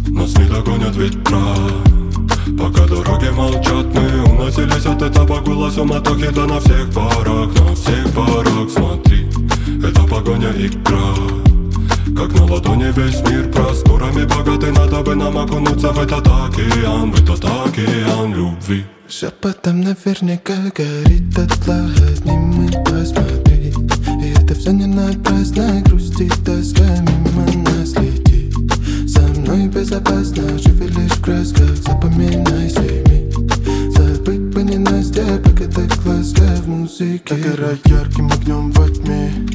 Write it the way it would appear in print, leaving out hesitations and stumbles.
Нас не догонят ветра. Пока дороги молчат, мы уносились от этапа гула суматохи. Да на всех парах, смотри, это погоня игра. Как на ладони весь мир просторами богатый. Надо бы нам окунуться в этот океан любви. Шепотом наверняка горит дотла. Одним посмотри. И это все не напрасно. Грусть и тоска мимо нас летит. Со мной безопасно, живи лишь в красках. Запоминай сними. Забыть бы не Настя, пока так ласка в музыке. Догорай ярким огнем во тьме.